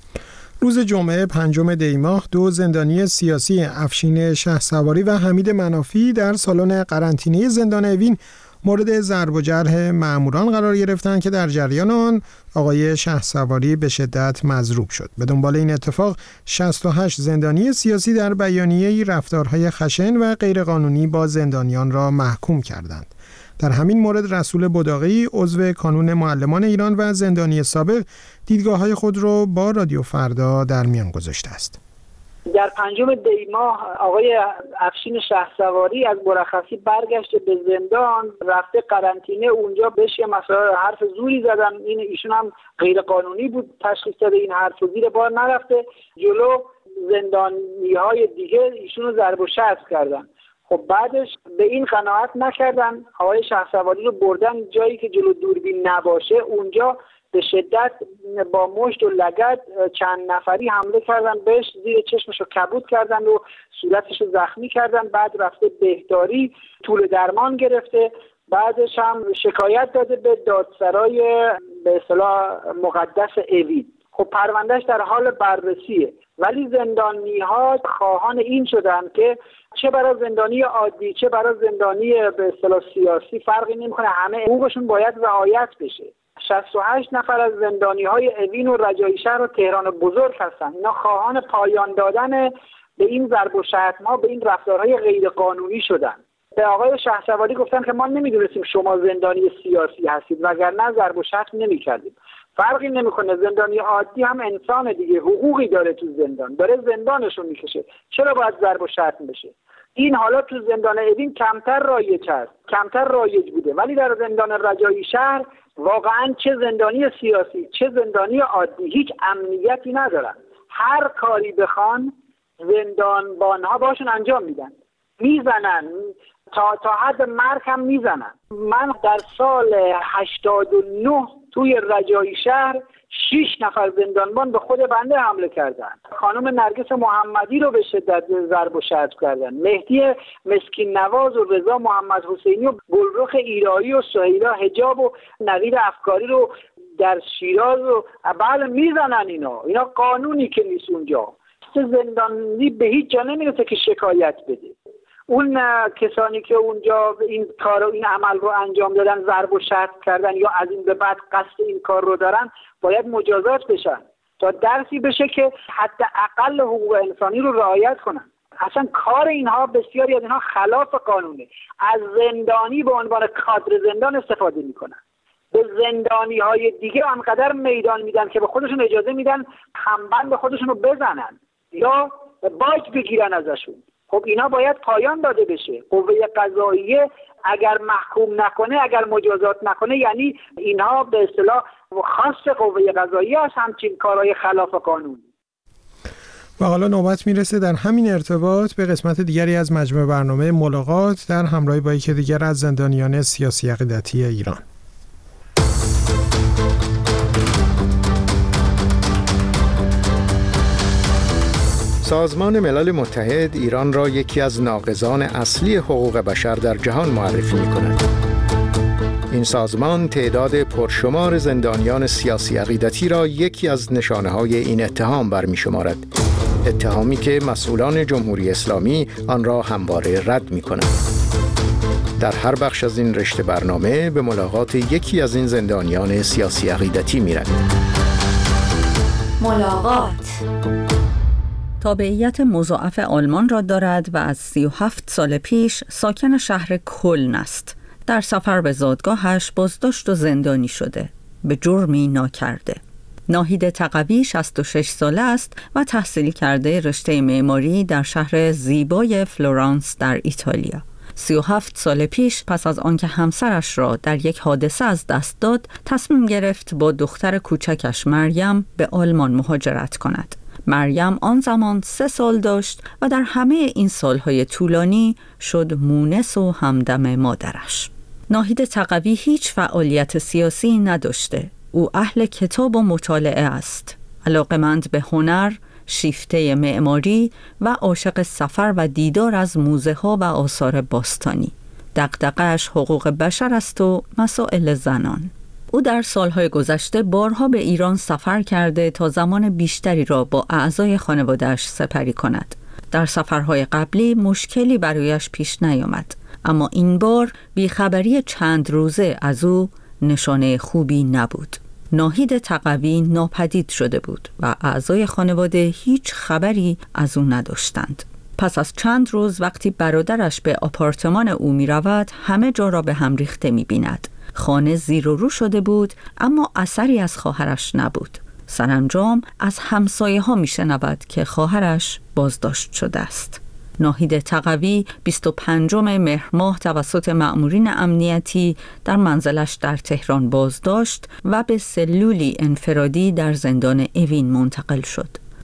[SPEAKER 1] روز جمعه پنجم دی ماه دو زندانی سیاسی افشین شهسواری و حمید منافی در سالن قرنطینه زندان اوین مورد ضرب و جرح مأموران قرار گرفتند که در جریان آن آقای شهسواری به شدت مضروب شد. به دنبال این اتفاق شصت و هشت زندانی سیاسی در بیانیه‌ای رفتارهای خشن و غیرقانونی با زندانیان را محکوم کردند. در همین مورد رسول بداقی عضو کانون معلمان ایران و زندانی سابق دیدگاه‌های خود را با رادیو فردا در میان گذاشته است.
[SPEAKER 19] در پنجم دی ماه آقای افشین شهسواری از مرخصی برگشته به زندان، رفته قرنطینه، اونجا بهش یه مسائل حرف زوری زدن، این ایشون هم غیر قانونی بود تشخیص داده، این حرف زیر بار نرفته، جلو زندانی‌های دیگه ایشون رو ضرب و شتم کردن. خب بعدش به این قناعت نکردن، آقای شهسواری رو بردن جایی که جلو دوربین نباشه، اونجا به شدت با مشت و لگد چند نفری حمله کردن بهش، زیر چشمش رو کبود کردن و صورتش رو زخمی کردن. بعد رفته بهداری، طول درمان گرفته، بعدش هم شکایت داده به دادسرای به اصطلاح مقدس اوین. خب پروندهش در حال بررسیه، ولی زندانی‌ها خواهان این شدن که چه برای زندانی عادی چه برای زندانی به اصطلاح سیاسی فرقی نمی‌کنه، همه حقوقشون باید رعایت بشه. شصت و هشت نفر از زندانی‌های اوین و رجایی شهر و تهران بزرگ هستن. اینا خواهان پایان دادن به این ضرب و شتم‌ها، به این رفتارهای غیرقانونی شدن. به آقای شهسواری گفتن که ما نمی‌دونستیم شما زندانی سیاسی هستید، وگرنه ضرب و شتم نمی‌کردیم. فرقی نمی‌کنه، زندانی عادی هم انسان دیگه، حقوقی داره تو زندان، داره زندانشو میکشه، چرا باید ضرب و شتم بشه؟ این حالا تو زندان اوین کمتر رایج است، کمتر رایج بوده، ولی در زندان رجایی شهر واقعا چه زندانی سیاسی چه زندانی عادی هیچ امنیتی ندارن. هر کاری بخوان زندانبان‌ها باشون انجام میدن، میزنن، تا تا حد مرگ هم میزنن. من در سال هشتاد و نه توی رجایی شهر شش نفر زندانبان به خود بنده حمله کردن. خانم نرگس محمدی رو به شدت ضرب و شتم کردن. مهدی مسکین نواز و رضا محمد حسینی و گلرخ ایرایی و سهیلا حجاب و نوید افکاری رو در شیراز و بله میزنن. اینا اینا قانونی که نیست اونجا. زندانی به هیچ جا نمیرسه که شکایت بده. اون کسانی که اونجا این کار و این عمل رو انجام دادن، ضرب و شتم کردن یا از این به بعد قصد این کار رو دارن، باید مجازات بشن تا درسی بشه که حداقل حقوق انسانی رو رعایت کنن. اصلا کار اینها، بسیاری از اینها خلاف قانونه. از زندانی به عنوان کادر زندان استفاده میکنن، به زندانی های دیگه آنقدر میدان میدن که به خودشون اجازه میدن همبند خودشون رو بزنن یا باج بگیرن ازشون. خب اینا باید پایان داده بشه. قوه قضاییه اگر محکوم نکنه، اگر مجازات نکنه، یعنی اینها به اصطلاح خاص قوه قضاییه است همچین کارهای خلاف قانون.
[SPEAKER 1] و حالا نوبت میرسه در همین ارتباط به قسمت دیگری از مجموع برنامه ملاقات در همراهی با یکی دیگر از زندانیان سیاسی عقیدتی ایران.
[SPEAKER 6] سازمان ملل متحد ایران را یکی از ناقضان اصلی حقوق بشر در جهان معرفی می‌کند. این سازمان تعداد پرشمار زندانیان سیاسی عقیدتی را یکی از نشانه‌های این اتهام برمی‌شمارد. اتهامی که مسئولان جمهوری اسلامی آن را همواره رد می‌کنند. در هر بخش از این رشته برنامه به ملاقات یکی از این زندانیان سیاسی عقیدتی می‌رویم.
[SPEAKER 20] ملاقات تابعیت مضاعف آلمان را دارد و از سی و هفت سال پیش ساکن شهر کلن است. در سفر به زادگاهش بازداشت و زندانی شده، به جرمی ناکرده. ناهید تقوی شصت و شش ساله است و تحصیل کرده رشته معماری در شهر زیبای فلورانس در ایتالیا. سی و هفت سال پیش پس از آنکه همسرش را در یک حادثه از دست داد، تصمیم گرفت با دختر کوچکش مریم به آلمان مهاجرت کند. مریم آن زمان سه سال داشت و در همه این سالهای طولانی شد مونس و همدم مادرش. ناهید تقوی هیچ فعالیت سیاسی نداشته. او اهل کتاب و مطالعه است. علاقه‌مند به هنر، شیفته معماری و عاشق سفر و دیدار از موزه ها و آثار باستانی. دغدغه‌اش حقوق بشر است و مسائل زنان. او در سالهای گذشته بارها به ایران سفر کرده تا زمان بیشتری را با اعضای خانواده‌اش سپری کند. در سفرهای قبلی مشکلی برایش پیش نیامد، اما این بار بیخبری چند روزه از او نشانه خوبی نبود. ناهید تقوی ناپدید شده بود و اعضای خانواده هیچ خبری از او نداشتند. پس از چند روز وقتی برادرش به آپارتمان او می رود، همه جا را به هم ریخته می بیند. خانه زیر و رو شده بود، اما اثری از خواهرش نبود. سرانجام از همسایه ها می شنود که خواهرش بازداشت شده است. ناهید تقوی بیست و پنجم مهر ماه توسط مأمورین امنیتی در منزلش در تهران بازداشت و به سلولی انفرادی در زندان اوین منتقل شد.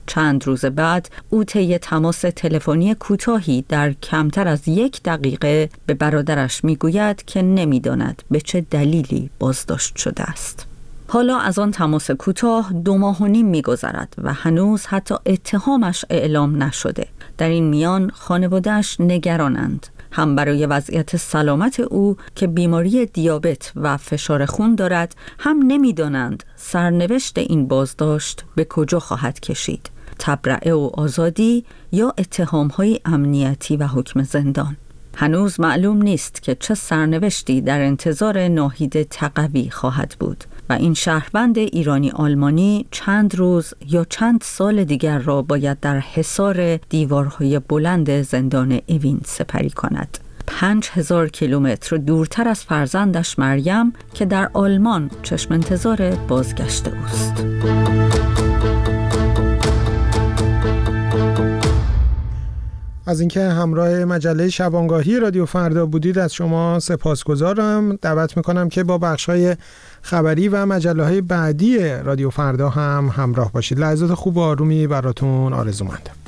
[SPEAKER 20] چند روز بعد او طی تماس تلفنی کوتاهی در کمتر از یک دقیقه به برادرش میگوید که نمیداند به چه دلیلی بازداشت شده است. حالا از آن تماس کوتاه دو ماه و نیم می‌گذرد و هنوز حتی اتهامش اعلام نشده. در این میان خانواده‌اش نگرانند، هم برای وضعیت سلامت او که بیماری دیابت و فشار خون دارد، هم نمی‌دانند سرنوشت این بازداشت به کجا خواهد کشید: تبرئه و آزادی یا اتهام‌های امنیتی و حکم زندان. هنوز معلوم نیست که چه سرنوشتی در انتظار ناهید تقوی خواهد بود و این شهروند ایرانی آلمانی چند روز یا چند سال دیگر را باید در حصار دیوارهای بلند زندان اوین سپری کند. پنج هزار کیلومتر دورتر از فرزندش مریم که در آلمان چشم انتظار بازگشت اوست.
[SPEAKER 1] از اینکه همراه مجله شبانگاهی رادیو فردا بودید از شما سپاسگزارم. دعوت میکنم که با بخش‌های خبری و مجله‌های بعدی رادیو فردا هم همراه باشید. لحظات خوب و آرومی براتون آرزومندم.